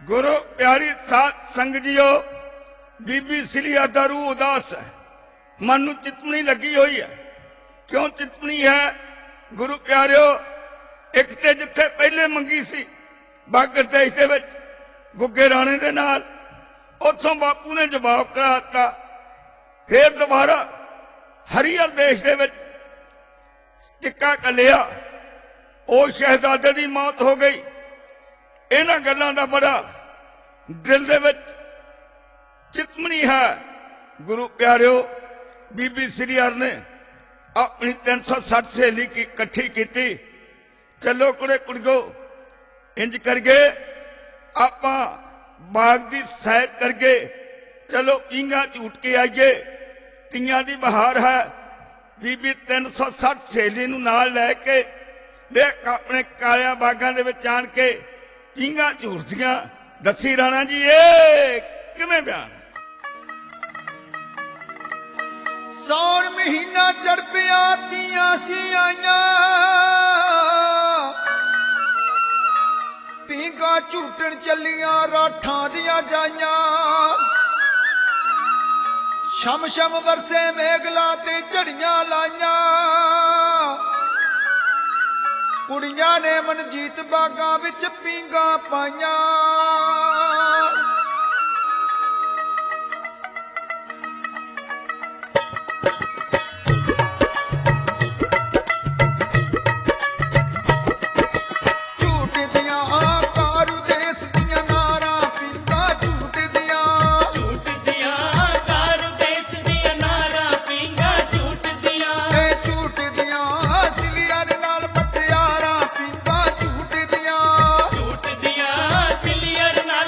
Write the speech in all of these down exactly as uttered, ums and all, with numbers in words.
गुरु प्यारी साध संग जियो, बीबी सिलिया दा रूह उदास है, मन नूं चितमनी लगी हुई है। क्यों चितमनी है गुरु प्यारिओ? एक ते जिथे पहले मंगी सी बागर देश दे विच गुग्गे राणे दे नाल, उत्थों बापू ने जवाब कराता। फिर दोबारा हरियल देश दे विच टिक्का कलिया, ओ शहजादे दी मौत हो गई। इन्हां गल्लां दा बड़ा दिल दे विच चितमनी है। गुरु प्यारिओ, बीबी सिरियर ने अपनी तीन सौ सठ सहेली की इकट्ठी की। चलो कुड़े कुड़ियो इंज करके आपां बाग दी सैर करके चलो पींगा झूट के आइए, तियां दी बहार है। बीबी तीन सौ सठ सहेली नूं नाल लैके देख अपने कालिया बागां दे विच आण के पींगा झूटदियां। दसी राणा जी ए किवें बयान? सौण महीना चढ़ पिया, तियां सी आईयां, पींगा झूटन चलियां राठां दियां जाइयां। शम शम वरसे मेघला ते झड़ियां लाइयां, कुड़ियां ने मनजीत बागां विच पींगा पाइयां। सिलियर नाल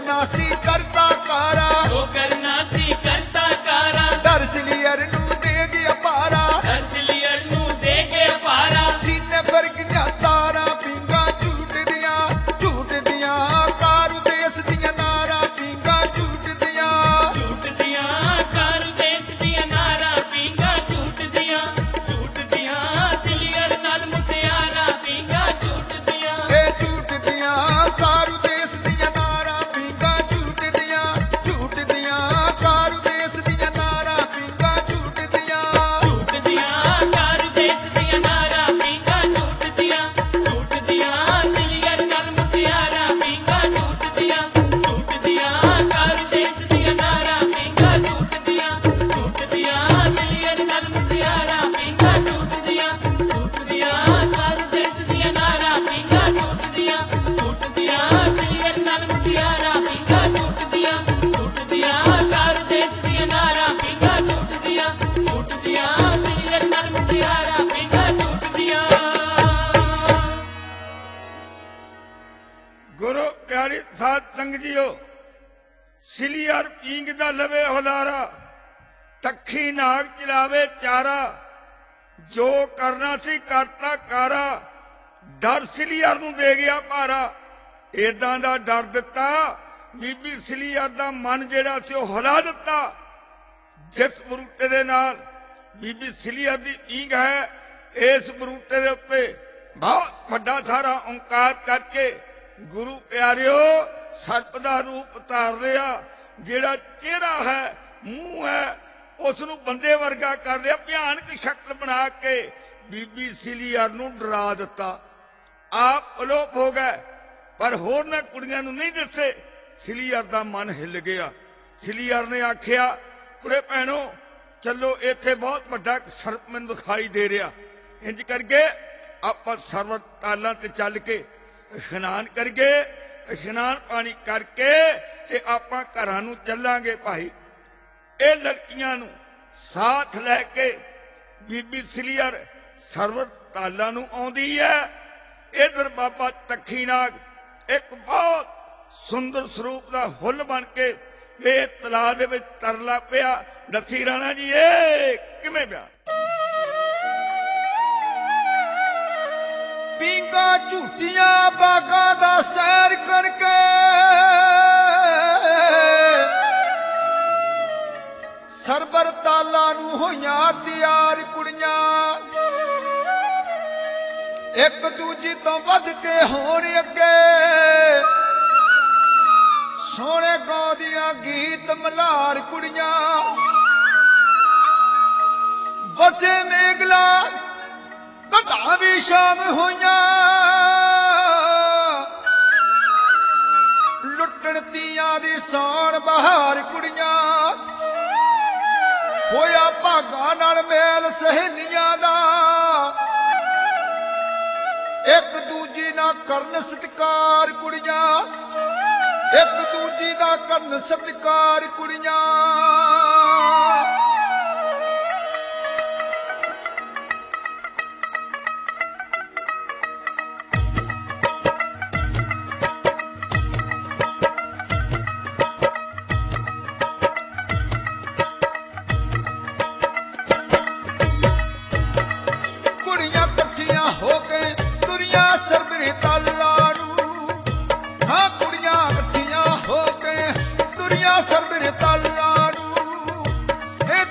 करना सी करता कारा, जो करना सी करता कारा, दरसलियर नू दे गया पारा, दरसलियर नू दे के पारा, सीने पर गिनिया तारा पिंगा झूठ दिया, झूठ दिया कारू देश दिया नारा पिंगा झूठ दिया, झूठ दिया कारू देश दिया नारा पिंगा झूठ दिया, झूठ दिया सिलियर नाल मुटियारा पिंगा झूठ दिया, ए झूठ दिया कारू देश दिया नारा पिंगा झूठ दिया, झूठ दिया कारू देश दिया नारा पिंगा झूठ दिया, झूठ दिया कारू देश दिया नारा पिंगा झूठ दिया, झूठ दिया सिलियर नाल मुटियारा पिंगा झूठ दिया, झूठ दिया कारू देश दिया नारा पिंगा झूठ दिया, झूठ दिया सिलियर नाल मुटियारा पिंगा झूठ दिया, झूठ दिया कारू देश दिया नारा पिंगा झूठ दिया, झूठ दिया सिलियर नाल मुटियारा पिंगा झूठ दिया, झूठ दिया कारू देश दिया नारा पिंगा झूठ दिया, झूठ दिया सिलियर नाल मुटियारा पिंगा झूठ दिया। गुरु प्यारी साध संग जीओ, सिलियर पींग दा लवे हुलारा, तखी नाग चलावे चारा, जो करना सी करता कारा, डर सिलियर नू दे गया पारा। इदां दा डर दिता बीबी सिलियर दा मन जेड़ा सी ओ हिला दिता। जिस बरूटे दे नाल बीबी सिलियर दी पींग है, इस बरूटे दे उत्ते बहुत वड्डा सारा ओंकार करके गुरु प्यारिओ सर्प दा रूप उतार लिया। जेड़ा चेहरा है, मूँह है, उसनू बंदे वर्गा कर लिया। भयानक शक्ल बना के बीबी सिलियर नू डरा दिता। आप अलोप हो गए, पर होरना कुड़ियां नू नहीं दसे। सिलियर दा मन हिल गया। सिलियर ने आखिया, कुड़े भैणो चलो, इत्थे बहुत वड्डा सर्प मैनूं दिखाई दे रहा। इंज करके आपां सर्व तालां ते चल के इशनान करके, इशनान पानी करके ते आपां घरां नूं चलांगे। भाई ये लड़कियां नूं साथ लैके बीबी सिलियर सर्व तालां नूं आउंदी है। इधर बाबा तखी नाग एक बहुत सुंदर स्वरूप का हुल बन के वे तलाब दे विच तरला पिया। दसी राणा जी ए किवें बयान? पिंगा झूठियां बागा दा सैर करके सरबर ताला नू होइयां तैयार कुड़ियां, एक दूजी तो वध के होण अगे सोने गाउंदियां गीत मल्हार कुड़ियां। बसे मेघला कदा भी शाम होइयां, लुटण तियां दी सौण बहार कुड़ियां। होया भागां नाल मेल सहेलियां दा, एक दूजी ना करन सत्कार कुड़ियां, एक दूजी दा करन सत्कार कुड़ियां। कुड़ियां कट्ठियां हो के तुरियां सरबरे ताला नू, हाँ कुड़ियां कट्ठियां हो के तुरियां सरबरे ताला नू। ए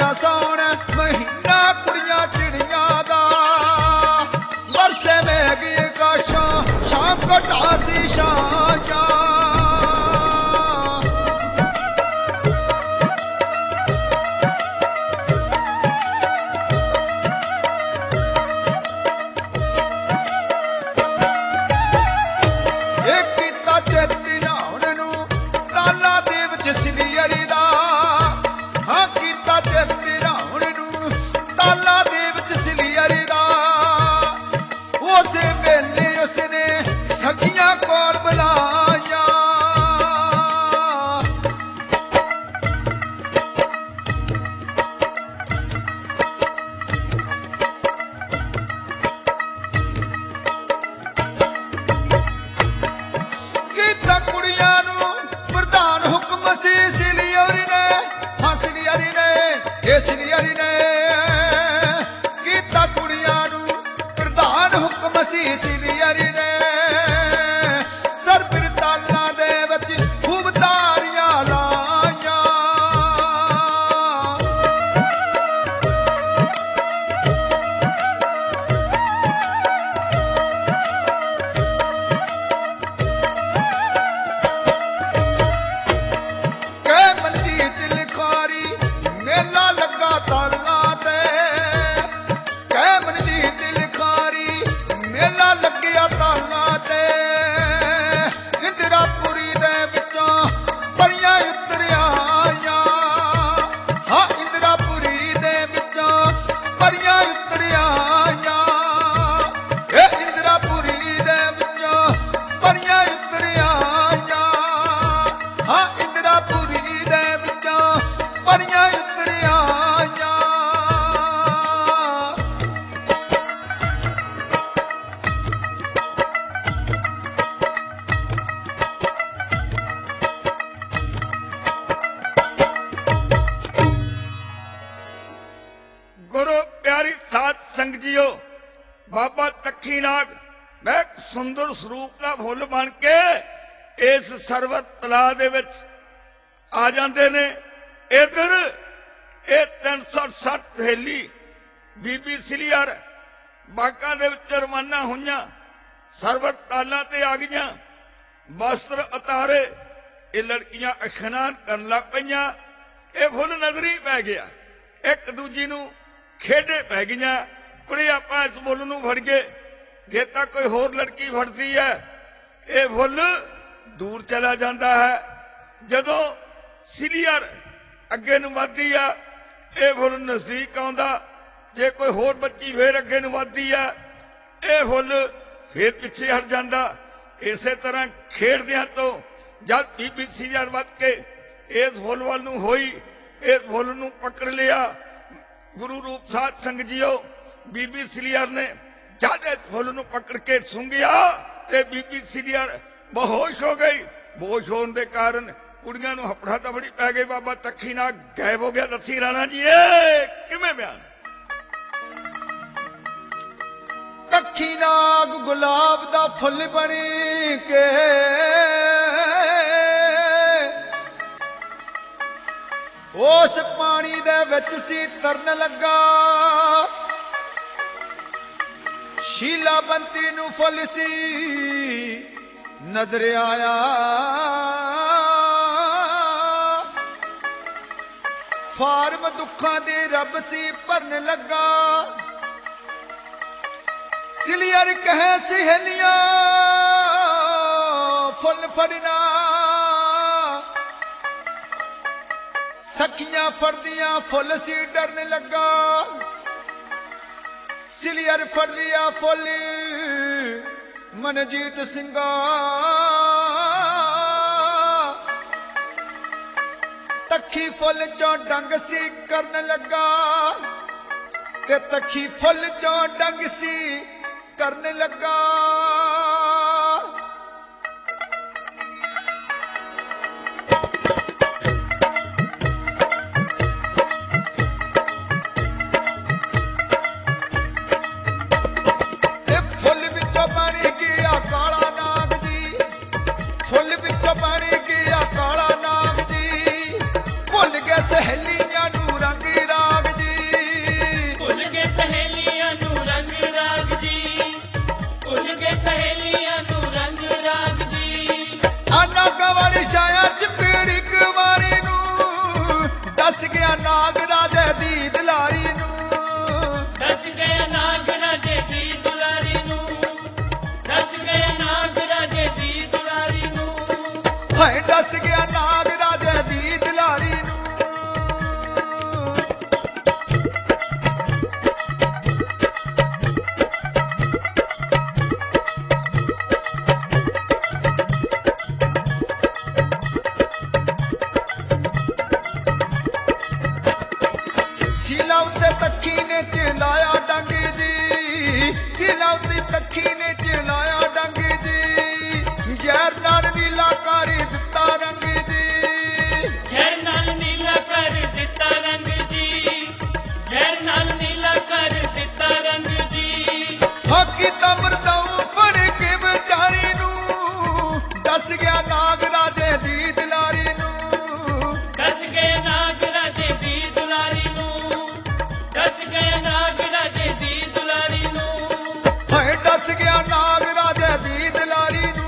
ਆਇਆ ਸੌਣ ਮਹੀਨਾ ਕੁੜੀਆਂ ਚਿੜੀਆਂ ਦਾ ਵਰਸੇ ਮੇਗੀ ਕਾਸ਼ਾਂ ਸ਼ਾਮ ਘਟਾ ਸੀ ਸ਼ਾਂਜਾਂ ਬਾਬਾ ਤੱਖੀ ਨਾਗ ਮੈਂ ਸੁੰਦਰ ਸਰੂਪ ਦਾ ਫੁੱਲ ਬਣ ਕੇ ਇਸ ਸਰਵਰ ਤਲਾਅ ਦੇ ਵਿੱਚ ਆ ਜਾਂਦੇ ਨੇ। ਇਧਰ ਇਹ ਤਿੰਨ ਸੌ ਸੱਠ ਹੇਲੀ ਬੀਬੀ ਸਿਲੀਅਰ ਬਾਗਾਂ ਦੇ ਵਿੱਚ ਰਵਾਨਾ ਹੋਈਆਂ, ਸਰਵਰ ਤਾਲਾਂ ਤੇ ਆ ਗਈਆਂ, ਵਸਤਰ ਉਤਾਰੇ, ਇਹ ਲੜਕੀਆਂ ਇਸ਼ਨਾਨ ਕਰਨ ਲੱਗ ਪਈਆਂ। ਇਹ ਫੁੱਲ ਨਜ਼ਰੀ ਪੈ ਗਿਆ, ਇੱਕ ਦੂਜੀ ਨੂੰ ਖੇਡੇ ਪੈ ਗਈਆਂ। ਕੁੜੀ ਆਪਾਂ ਇਸ ਫੁੱਲ ਨੂੰ ਫੜ ਕੇ ਜੇ ਤਾਂ ਕੋਈ ਹੋਰ ਲੜਕੀ ਫੜਦੀ ਹੈ ਇਹ ਫੁੱਲ ਦੂਰ ਚਲਾ ਜਾਂਦਾ ਹੈ। ਜਦੋਂ ਸਿਲੀਅਰ ਅੱਗੇ ਨੂੰ ਵੱਧਦੀ ਆ ਇਹ ਫੁੱਲ ਨਜ਼ਦੀਕ ਆਉਂਦਾ, ਜੇ ਕੋਈ ਹੋਰ ਬੱਚੀ ਫੇਰ ਅੱਗੇ ਨੂੰ ਵੱਧਦੀ ਆ ਇਹ ਫੁੱਲ ਫੇਰ ਪਿੱਛੇ ਹਟ ਜਾਂਦਾ। ਇਸੇ ਤਰ੍ਹਾਂ ਖੇਡਦਿਆਂ ਤੋਂ ਜਦ ਬੀਬੀ ਸਿਲੀਅਰ ਵੱਧ ਕੇ ਇਸ ਫੁੱਲ ਵੱਲ ਨੂੰ ਹੋਈ, ਇਸ ਫੁੱਲ ਨੂੰ ਪਕੜ ਲਿਆ। ਗੁਰੂ ਰੂਪ ਸਾਧ ਸੰਗਤ ਜੀਓ, ਬੀਬੀ ਸਿਲੀਅਰ ਨੇ ਜਦ ਇਸ ਫੁੱਲ ਨੂੰ ਪਕੜ ਕੇ ਸੁੰਘਿਆ ਤੇ ਬੀਬੀ ਸਿਲੀਅਰ ਬੇਹੋਸ਼ ਹੋ ਗਈ। ਬੇਹੋਸ਼ ਹੋਣ ਦੇ ਕਾਰਨ ਕੁੜੀਆਂ ਨੂੰ ਹਫੜਾ ਤਫੜੀ ਪੈ ਗਈ। ਬਾਬਾ ਤੱਖੀ ਨਾਗ ਗਾਇਬ ਹੋ ਗਿਆ। ਦੱਸੀ ਰਾਣਾ ਜੀ ਇਹ ਕਿਵੇਂ ਬਿਆਨ? ਤੱਖੀ ਨਾਗ ਗੁਲਾਬ ਦਾ ਫੁੱਲ ਬਣੀ ਕੇ ਉਸ ਪਾਣੀ ਦੇ ਵਿੱਚ ਸੀ ਤਰਨ ਲੱਗਾ। ਸ਼ੀਲਾ ਬੰਤੀ ਨੂੰ ਫੁੱਲ ਸੀ ਨਜ਼ਰ ਆਇਆ, ਫਾਰਮ ਦੁੱਖਾਂ ਦੇ ਰੱਬ ਸੀ ਭਰਨ ਲੱਗਾ। ਸਿਲੀਅਰ ਕਹੇ ਸਹੇਲੀਆਂ ਫੁੱਲ ਫੜਨਾ, ਸਖੀਆਂ ਫੜਦੀਆਂ ਫੁੱਲ ਸੀ ਡਰਨ ਲੱਗਾ। ਸਿਲੀਅਰ ਫੜ ਲਿਆ ਫੁੱਲ ਮਨਜੀਤ ਸਿੰਘਾ, ਤੱਖੀ ਫੁੱਲ ਚੋਂ ਡੰਗ ਸੀ ਕਰਨ ਲੱਗਾ ਤੇ ਤੱਖੀ ਫੁੱਲ ਚੋਂ ਡੰਗ ਸੀ ਕਰਨ ਲੱਗਾ। ਸਹੇਲੀਆਂ ਨੂੰ ਰੰਗ ਰਾਗ ਚਲਾਇਆ ਡੰਗ ਜੀ ਸਿਲਾਉਤੀ ਤੱਖੀ ਨੇ ਚਲਾਇਆ ਡੰਗ ਜੀ ਜ਼ਹਿਰ ਨਾਲ ਨੀਲਾ ਕਰ ਦਿੱਤਾ ਰੰਗ ਜੀ ਜ਼ਹਿਰ ਨਾਲ ਨੀਲਾ ਕਰ ਦਿੱਤਾ ਰੰਗ ਜੀ ਜ਼ਹਿਰ ਨਾਲ ਨੀਲਾ ਕਰ ਦਿੱਤਾ ਰੰਗ ਜੀ ਹਾਕੀ ਤਾਂ ਮਰਦਾਉ ਫੜ ਕੇ ਵਿਚਾਰੀ ਨੂੰ ਦੱਸ ਗਿਆ ਨਾਗ ਰਾਜੇ ਦੀ ਦਿਲਾਰੀ ਨੂੰ ਦੱਸ ਗਏ ਨਾਗ ਰਾਜੇ ਦੀ ਦੁਲਾਰੀ ਨੂੰ ਦੱਸ ਗਏ ਨਾਗ ਰਾਜੇ ਦੀ ਦੁਲਾਰੀ ਨੂੰ ਹਾਏ ਦੱਸ ਗਿਆ ਨਾਗ ਰਾਜੇ ਦੀ ਦਿਲਾਰੀ ਨੂੰ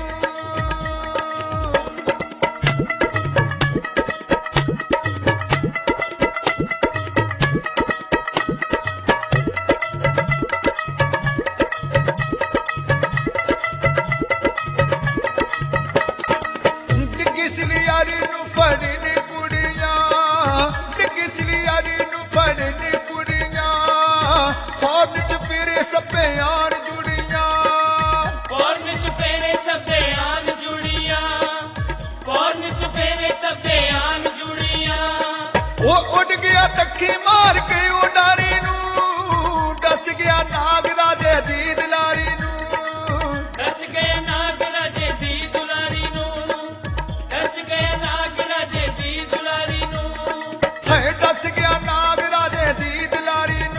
ਡਿੱਗੀ ਸਲੀਆਰੀ ਨੂੰ ਫੜਨੀ ਕੁੜੀਆਂ ਡਿੱਗੀ ਸਲੀਆਰੀ ਨੂੰ ਫੜਨੀ ਕੁੜੀਆਂ ਫੌਜ ਚ ਫਿਰੇ ਸੱਪਿਆਣ ਜੁੜੀਆਂ ਪੌਰਨ ਚੁਫੇਰੇ ਸਭੇ ਆਨ ਜੁੜੀਆਂ ਪੌਰਨ ਚੁਫੇਰੇ ਸਭੇ ਆਨ ਜੁੜੀਆਂ ਉਹ ਉੱਡ ਗਿਆ ਤੱਖੀ ਮਾਰ ਕੇ ਉਡਾਰੀ ਨੂੰ ਦੱਸ ਗਿਆ ਨਾਗ ਰਾਜੇ ਦੀ ਦਿਲਾਰੀ ਨੂੰ ਦੱਸ ਗਏ ਨਾਗ ਰਾਜੇ ਦੀ ਦੁਲਾਰੀ ਨੂੰ ਦੱਸ ਗਏ ਨਾਗ ਰਾਜੇ ਦੀ ਦੁਲਾਰੀ ਨੂੰ ਹੈ ਦੱਸ ਗਿਆ ਨਾਗ ਰਾਜੇ ਦੀ ਦਿਲਾਰੀ ਨੂੰ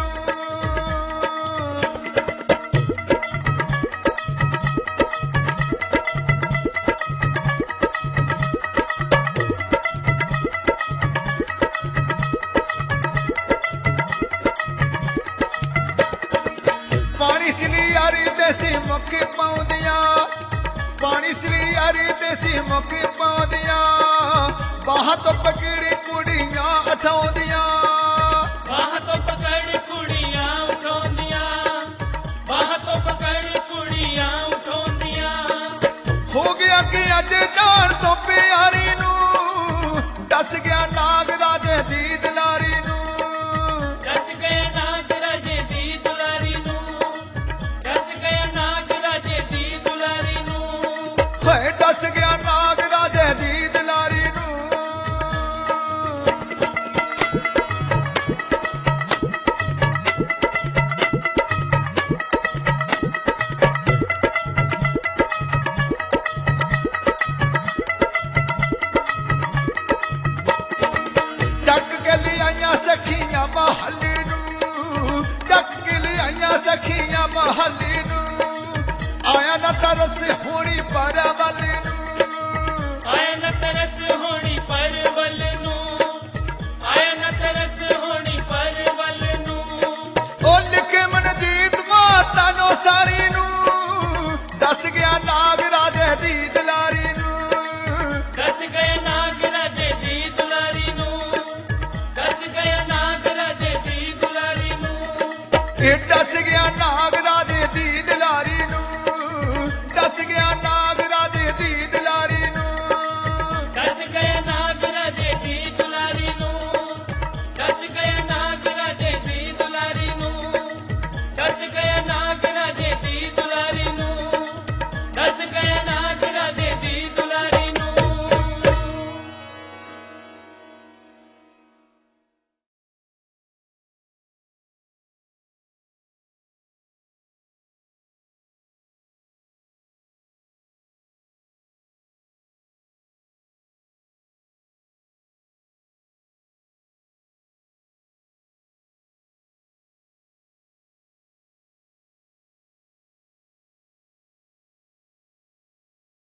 ਪਾਣੀ ਸਲੀਆਰੀ ਤੇ ਸੀ ਮੁੱਖ ਪਾਉਂਦੀਆਂ ਪਾਣੀ ਸਲੀਆਰੀ ਤੇ ਸੀ ਮੁੱਖ ਪਾਉਂਦੀਆਂ ਬਾਹਾਂ ਤੋਂ ਪਕੜੀ ਕੁੜੀਆਂ ਉਠਾਉਂਦੀਆਂ ਬਾਹ ਤੋਂ ਪਕੜ ਕੁੜੀਆਂ ਉਠਾਉਂਦੀਆਂ ਬਾਹ ਤੋਂ ਪਕੜ ਕੁੜੀਆਂ ਉਠਾਉਂਦੀਆਂ ਹੋ ਗਿਆ ਕਿ ਅੱਜ ਜਾਣ ਤੋਂ ਪਿਆਰੀ ਨੂੰ ਦੱਸ ਗਿਆ ਨਾਗ ਰਾਜੇ ਦੀ ਦਿਲਾਰੀ ਨੂੰ ਦੱਸ ਗਏ ਨਾਗ ਰਾਜੇ ਦੀ ਦੁਲਾਰੀ ਨੂੰ ਦੱਸ ਗਏ ਨਾਗ ਰਾਜੇ ਦੀ ਦੁਲਾਰੀ ਨੂੰ ਹੈ ਦੱਸ ਗਿਆ ਨਾਗ ਰਾਜੇ ਦੀ ਦਿਲਾਰੀ ਨੂੰ ਚੱਕ ਕੇ ਲਿਆਈਆਂ ਸਖੀਆਂ ਮਹੱਲੇ ਨੂੰ ਚੱਕ ਕੇ ਲਿਆਈਆਂ ਸਖੀਆਂ ਮਹੱਲੇ ਨੂੰ ਆਇਆ ਨਾ ਤਰਸ ਹੋਣੀ ਪਰ ਵਾਲੇ ਨੂੰ ਆਏ ਨ ਤਰਸ ਹੋਣੀ ਪਰਵਲ ਨੂੰ